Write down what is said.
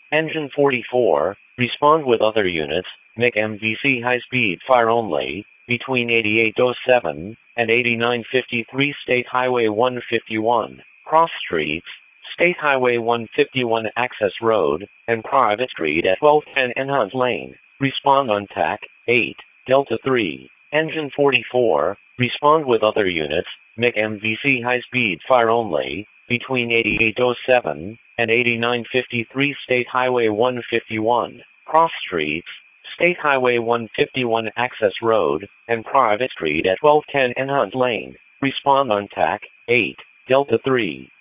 Engine 44, respond with other units, MiG MVC high-speed fire only, between 8807 and 8953 State Highway 151, cross streets, State Highway 151 access road, and private street at 1210 and Hunt Lane. Respond on TAC 8, Delta 3. Engine 44, respond with other units, MiG MVC high-speed fire only, between 8807 and 8953 State Highway 151, cross streets, State Highway 151 access road, and private street at 1210 and Hunt Lane. Respond on TAC 8, Delta 3.